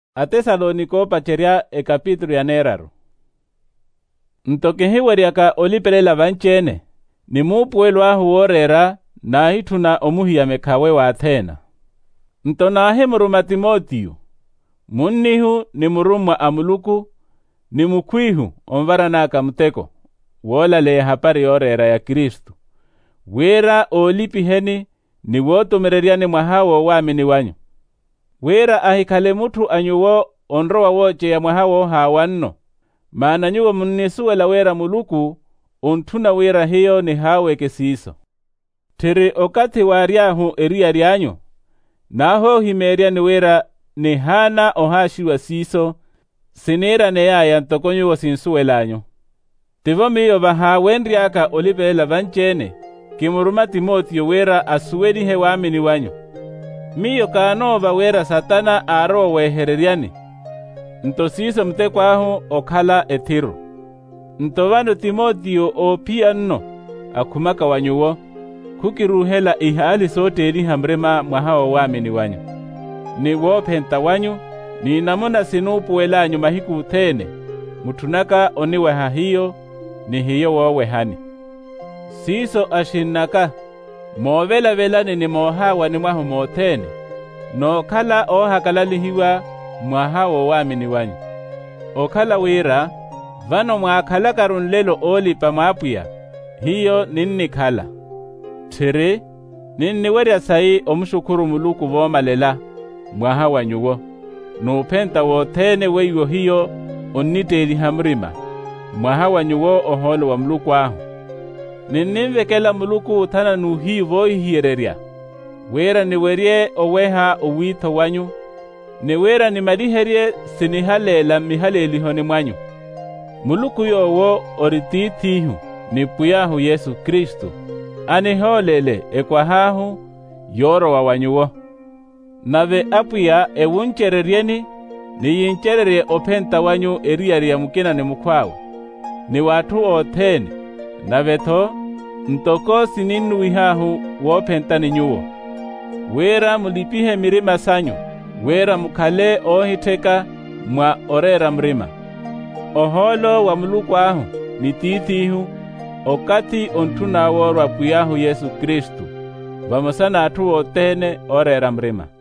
Atesaloniko pacheria ekapitulu ya neraru. Ntokehiweriaka olipelela vanchene, nimupuelu ahu worera na hituna omuhiyame kawe wa Athena. Ntonahe muruma Timotiyo, munnihu ni murumwa amuluku, ni mukwihu omvaranaka muteko, wolale hapari yorera ya Kristu. Wera olipiheni ni wotumireriane mwahawo wamini wanyu. Wera ahikale mutu anyuwo onrowa woche ya mwahawo hawanno, maana nyuwo munnisuwela wera muluku ontuna wera hiyo ni haweke siso. Tiri okati wariahu eria ryanyu, naho himeria ni wera ni hana ohashiwa siso, sinira ne yaya ntokonyuwo sinsuwelanyu. Tivomiyo bahawendriaka olipelela vanchene, kimuruma Timotiyo wera asuwelihe wamini wanyu. Miyo kanova wera Satana aro wehereriani, ntosiso mtekwahu okhala Etiro. Ntovano Timotiyo opia nno, akumaka wanyuwo, kukiruhela ihali sote eliha mrema mwahawo wamini wanyu. Ni wopenta wanyu, ni namuna sinupuwelanyu mahiku utene, mutunaka oniweha hiyo, ni hiyo wowehani. Siso ashinaka, movela-velani ni mohawa ni mwahu motene, no kala ohakalalihiwa mwahawo wamini wanyu. Okala wira, vano mwakala karunlelo olipa mwapuya, hiyo ninni kala. Tiri, ninni weria sai omushukuru muluku vomalela, mwahawa nyuwo, nupenta wotene weiwo hiyo onniteli hamrima, mwahawa nyuwo oholo wa muluku ahu. Ninimvekela muluku utana nuhi voihiereria. Wera ni werie oweha owito wanyu, ni wera ni maliherie sinihalela mihalelihoni mwanyu. Muluku yowo orititihu ni puyahu Yesu Kristu, aniholele ekwahahu yoro wa wanyuwo. Nave apuya ewunchererieni, ni yinchererie openta wanyu eriaria mukina ni mukwawe. Ni watu otene, naveto, ntoko sininnuihahu wopenta ni nyuwo. Wera mulipihe mirima sanyu, wera mukale ohiteka mwa orera mrima. Oholo wa muluku ahu ni titihu, okati ontuna worwa puyahu Yesu Kristu, vamosana atu otene orera mrima.